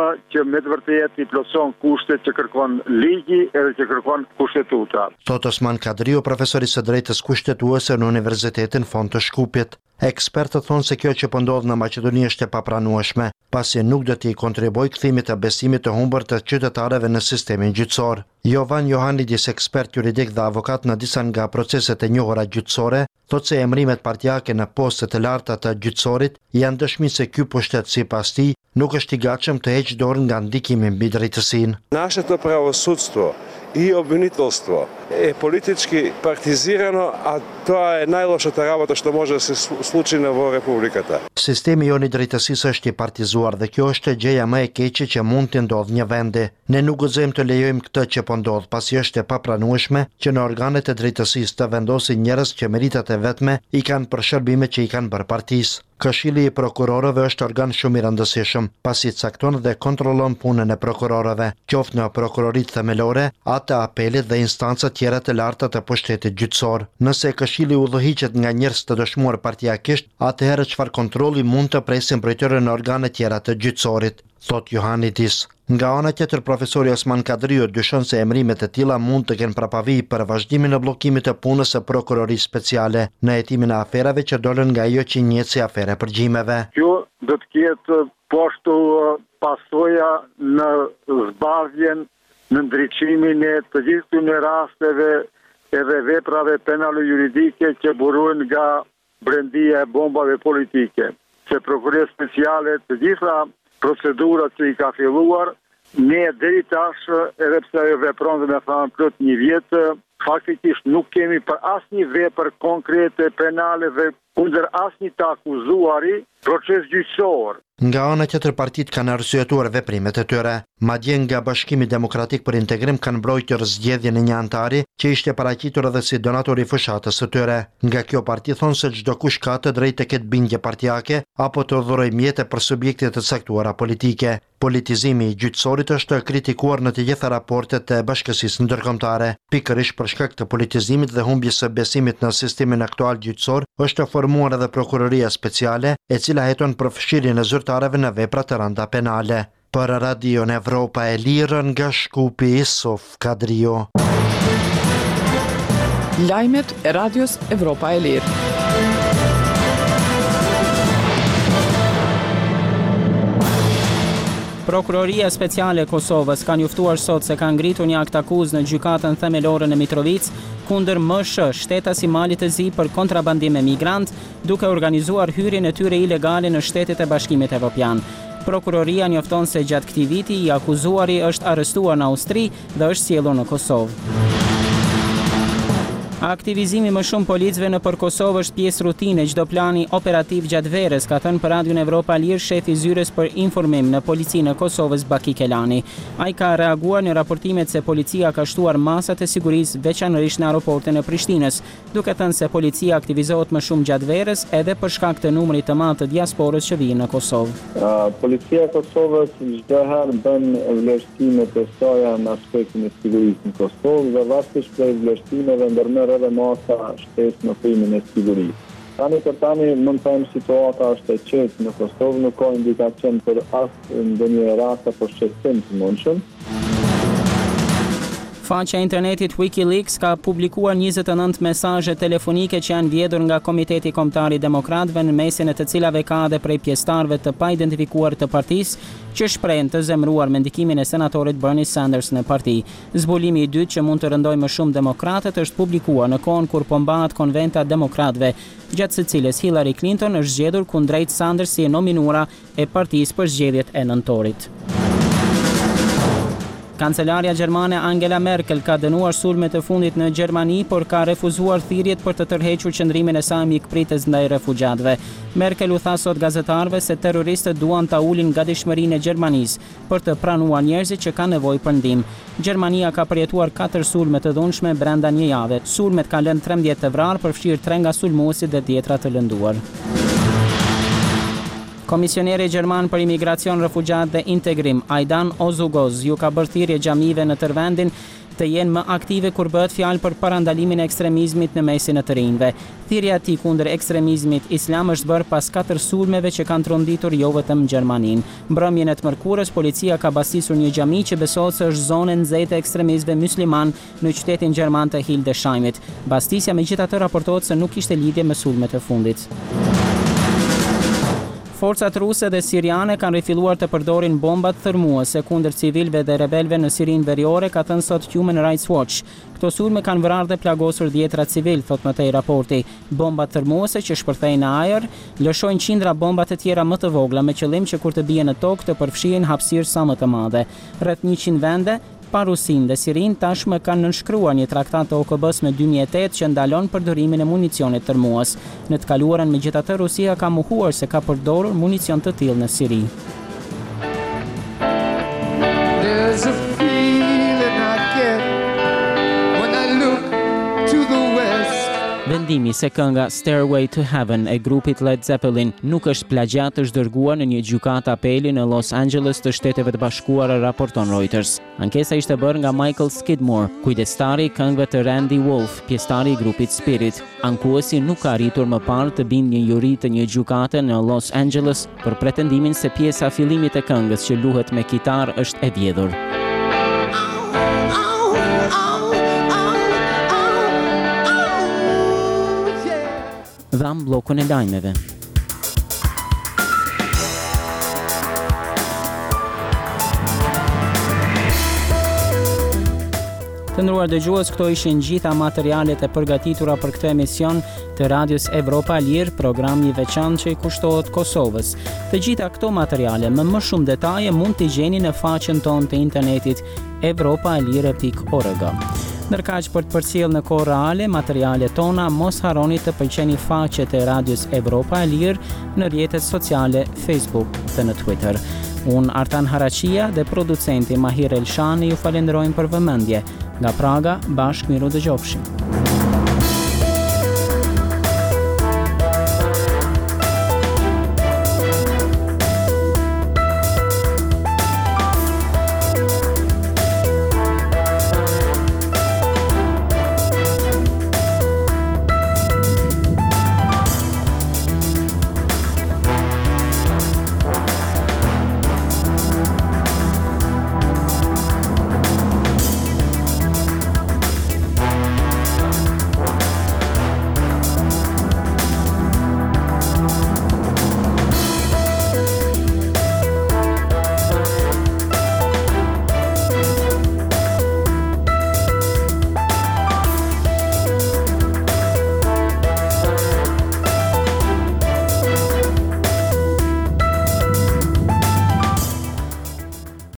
që me të vërtetë i plotëson kushtet që kërkon ligji edhe që kërkon kushtetuta. Thot Osman Kadriu, profesori së drejtës kushtetuese në Universitetin Fond të Shkupit. Ekspertët thonë se kjo që po ndodh në Maqedoni është e papranueshme, pasi nuk do t'i kontribuojë kthimit të besimit të humbur të qytetarëve në sistemin gjyqësor. Jovan Johanidis, ekspert juridik dhe avokat në disa nga proceset e njohura gjyqësore, thotë se emërimet partijake në postet e larta të gjyqësorit janë dëshmi se ky pushtet sipas tij nuk është i gatshëm të heqë dorë nga ndikimi mbi drejtësinë. Нашето правосудство и обвинителство е политички партизирано, а тоа е најлошата работа што може да се случи во Републиката. Sistemi jon i drejtësisë është i partizuar dhe kjo është gjëja më e keqe që mund të ndodhë një vendi. Ne nuk guxojmë të lejojmë këtë që po ndodh, pasi është e papranueshme që në organet e drejtësisë të vendosin njerëz që meritat e vetme i kanë për shërbimet që i kanë bërë partisë. Këshilli i prokurorëve është organ shumë i rëndësishëm, pasi cakton dhe kontrollon punën e prokurorëve, qoftë në prokuroritë themelore, atë apelit dhe instancat tjera të larta të pushtetit gjyqësor. Nëse këshilli udhëhiqet nga njerëz të dëshmuar partijakisht, atëherë çfarë kontrolli mund të presin prej në organe tjera të gjyqësorit, thot Johanidis. Nga ana tjetër, profesori Osman Kadriu dyshon se emërimet e tilla mund të kenë prapavi për vazhdimin e bllokimit të punës së prokurorisë speciale në hetimin e aferave që dolën nga ajo që njihet si afere përgjimeve. Kjo do të ketë poshtu pasoja në zbardhjen, në ndriçimin e të gjithë këtyre rasteve edhe veprave penale juridike që burojnë nga brendia e bombave politike. Se prokuroria speciale të gjitha procedurat që i ka filluar, ne deri tash, edhe pse ajo vepron dhe me thanë plot një vit, faktikisht nuk kemi për asnjë vepër konkrete penale dhe kundër asnjë të akuzuari proces gjyqësor. Nga ana tjetër, partitë kanë arsyetuar veprimet e tyre. Madje nga Bashkimi Demokratik për Integrim kanë mbrojtur zgjedhjen e një antari që ishte paraqitur edhe si donator i fushatës së tyre. Nga kjo parti thonë se çdo kush ka të drejtë të ketë bindje partijake apo të udhërojë mjete për subjekte të caktuara politike. Politizimi i gjyqësorit është kritikuar në të gjitha raportet e Bashkësisë Ndërkombëtare. Pikërisht për shkak të politizimit dhe humbjes së besimit në sistemin aktual gjyqësor, është formuar edhe prokuroria speciale, e cila heton përfshirjen e zyrtarëve në vepra të rënda penale. Për Radion Evropa e Lirë nga Shkupi, Sof Kadriu. Lajmet e Radios Evropa e Lirë. Prokuroria Speciale e Kosovës ka njoftuar sot se ka ngritur një akt akuzë në gjykatën themelore në Mitrovic kundër MSH, shtetasit Malit të Zi për kontrabandim me migrant, duke organizuar hyrjen e tyre ilegale në Shtetet e Bashkimit Evropian. Prokuroria njofton se gjatë këtij viti i akuzuari është arrestuar në Austri dhe është sjellur në Kosovë. Aktivizimi më shumë policëve në për Kosovë është pjesë rutine çdo plani operativ gjatë verës, ka thënë për Radion Evropa Lirë shefi i zyrës për informim në policinë e Kosovës Baki Kelani. Ai ka reaguar në raportimet se policia ka shtuar masat e sigurisë veçanërisht në aeroportin e Prishtinës, duke thënë se policia aktivizohet më shumë gjatë verës edhe për shkak të numrit të madh të diasporës që vijnë në Kosovë. Policia e Kosovës çdo herë bën vlerësime të saj në aspektin e sigurisë në Kosovë dhe varësisht prej vlerësimeve ndërmerr edhe masa shtesë në primin e sigurisë. Tani për tani mund të them situata është e qetë në Kosovë, nuk ka indikacion për asë ndonjë rast apo shqetësim të mundshëm. Faqja e internetit WikiLeaks ka publikuar 29 mesazhe telefonike që janë vjedhur nga Komiteti Kombëtar i Demokratëve, në mesin e të cilave ka edhe prej pjesëtarëve të paidentifikuar të partisë, që shprehen të zemëruar me ndikimin e senatorit Bernie Sanders në parti. Zbulimi i dytë që mund të rëndojë më shumë demokratët është publikuar në kohën kur po mbahet konventa e demokratëve, gjatë së cilës Hillary Clinton është zgjedhur kundrejt Sanders si e nominuara e partisë për zgjedhjet e nëntorit. Kancelaria gjermane Angela Merkel ka dënuar sulmet e fundit në Gjermani, por ka refuzuar thirrjet për të tërhequr qëndrimin e saj mikpritës ndaj refugjatëve. Merkel u tha sot gazetarëve se terroristët duan ta ulin gatishmërinë e Gjermanisë për të pranuar njerëzit që kanë nevojë për ndihmë. Gjermania ka përjetuar 4 sulme të dhunshme brenda një jave. Sulmet kanë lënë 13 të vrarë, përfshirë 3 nga sulmuesit dhe tjetra të lënduar. Komisioneri gjerman për imigracion, refugjat dhe integrim, Aydan Ozugos, ju ka bërë thirrje xhamive në tërvendin të jenë më aktive kur bëhet fjalë për parandalimin e ekstremizmit në mesin e të rinjve. Thirrja e tij kundër ekstremizmit islam është bërë pas 4 sulmeve që kanë tronditur jo vetëm Gjermaninë. Mbrëmjen e të mërkurës, policia ka bastisur një xhami që besohet se është zonë nxehtë e ekstremistëve musliman në qytetin gjerman të Hildesheimit. Bastisja megjithatë raportohet se nuk kishte lidhje me sulmet e fundit. Forcat ruse dhe siriane kanë rifilluar të përdorin bombat thërmuese kundër civilëve dhe rebelëve në Sirinë Veriore, ka thënë sot Human Rights Watch. Këto sulme kanë vrarë dhe plagosur 10 civilë, thot më tej raporti. Bombat thërmuese që shpërthejnë në ajër lëshojnë qindra bomba të tjera më të vogla me qëllim që kur të bien në tokë të përfshihen hapësirë sa më të madhe. Rreth 100 vende pa Rusinë dhe Sirinë tashmë kanë nënshkruar një traktat të OKB-s me 2008 që ndalon përdorimin e municionit thërmues. Në të kaluarën megjithatë Rusia ka mohuar se ka përdorur municion të tillë në Siri. There's a feeling I get when I look to the west. Vendimi se kënga Stairway to Heaven e grupit Led Zeppelin nuk është plagjat është dërguar në një gjykatë apeli në Los Angeles të Shteteve të Bashkuara, raporton Reuters. Ankesa ishte bërë nga Michael Skidmore, kujdestari i këngëve të Randy Wolf, pjesëtari i grupit Spirit. Ankuesi nuk ka arritur më parë të bindë një juri të një gjykate në Los Angeles për pretendimin se pjesa fillimit e këngës që luhet me kitar është e vjedhur. Dham bllokun e lajmeve. Të nderuar dëgjues, këto ishin gjitha materialet e përgatitura për këtë emision të Radios Evropa Lir, programi i veçantë që i kushtohet Kosovës. Të gjitha këto materiale me më shumë detaje mund t'i gjeni në faqen tonë të internetit evropalire.org. Ndërkaq për të përcjellë në kohë reale materialet tona, mos harroni të pëlqeni faqet e Radios Evropa Lir në rrjetet sociale Facebook dhe në Twitter. Unë Artan Haraqia dhe producenti Mahir Elshani ju falenderojmë për vëmendje. Nga Praga, bashkë miru dëgjofshim.